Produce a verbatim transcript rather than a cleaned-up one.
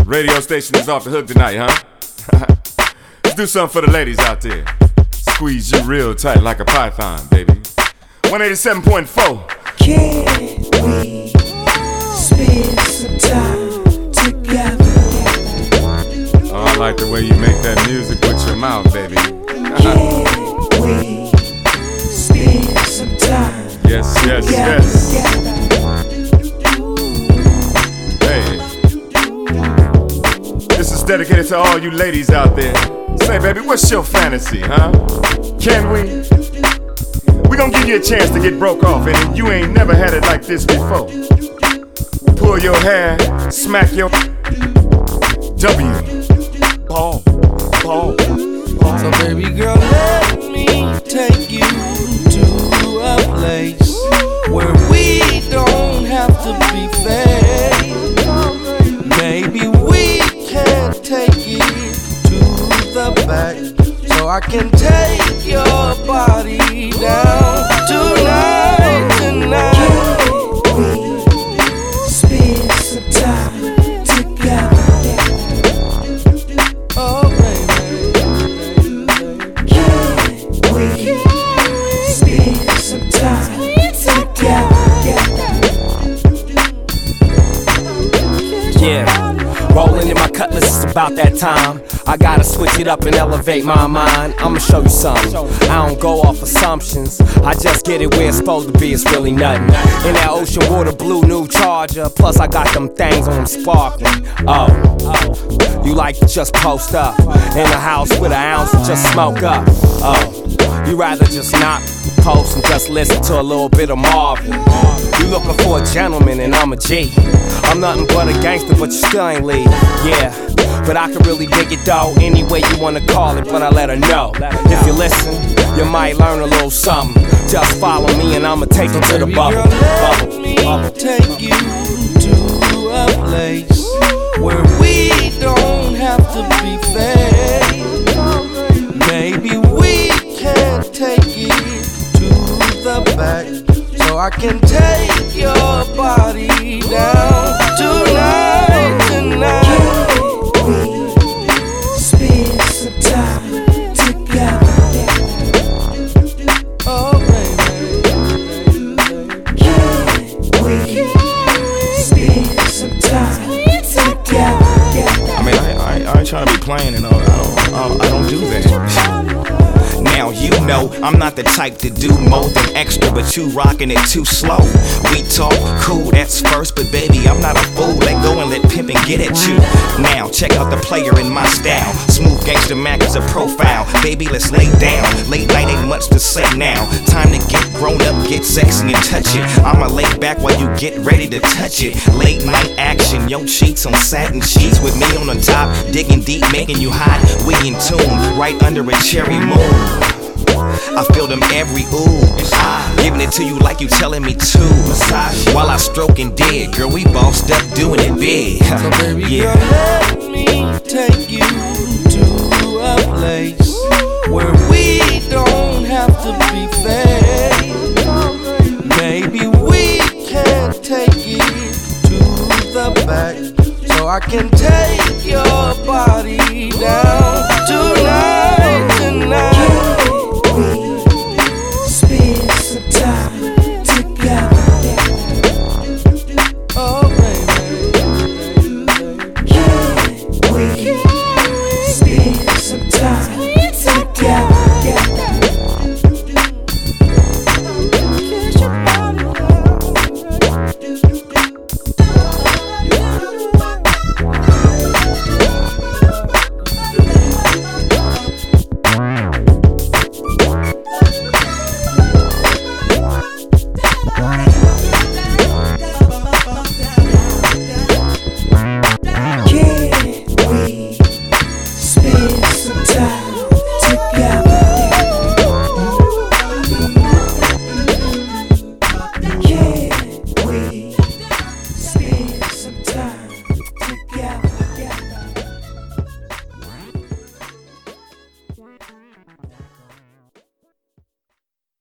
Radio station is off the hook tonight, huh? Let's do something for the ladies out there. Squeeze you real tight like a python, baby. one eighty-seven point four. Can we spend some time together? Oh, I like the way you make that music with your mouth, baby. Can we spend some time Yes, yes, together? yes. Hey, this is dedicated to all you ladies out there. Say, baby, what's your fantasy, huh? Can we? We gon' give you a chance to get broke off, and you ain't never had it like this before. Pull your hair, smack your W. Ball, ball, ball. So baby girl, let me take you to a place where we don't have to be fake. Maybe we can take it to the back, so I can take your body down tonight, tonight. Can we spend some time together? Oh baby, Can we spend some time together? Yeah, rolling in my cutlass, it's about that time. I gotta switch it up and elevate my mind. I'ma show you something. I don't go off assumptions. I just get it where it's supposed to be. It's really nothing. In that ocean water blue new Charger. Plus I got them things on them sparkling. Oh, you like to just post up in a house with an ounce and just smoke up. Oh, you rather just not post and just listen to a little bit of Marvin. You looking for a gentleman and I'm a G. I'm nothing but a gangster, but you still ain't leave. Yeah, but I can really dig it though, any way you wanna call it, but I let her know. If you listen, you might learn a little something. Just follow me and I'ma take you to the bubble. Girl, let me take you to a place where we don't have to be fake. Maybe we can take it to the back, so I can take your body down tonight, tonight. Can we spend some time together? Oh baby, Can we spend some time together? I mean, I, I, I ain't trying to be playing and all. I don't, I don't, I don't do that. Now you know I'm not the type to do more than extra, but you rockin' it too slow. We talk cool, that's first, but baby, I'm not a fool. Let go and let pimpin' get at you. Now check out the player in my style. Smooth gangster Mac is a profile. Baby, let's lay down. Late night ain't much to say now. Time to get grown up, get sexy and touch it. I'ma lay back while you get ready to touch it. Late night action, yo cheeks on satin sheets with me on the top, digging deep, making you hot. We in tune, right under a cherry moon. I feel them every ooh, giving it to you like you telling me to. While I stroke and dig, girl, we bossed up doing it big. so baby Yeah. girl, let me take you to a place where we don't have to be fake. Maybe we can take it to the back, so I can take your body down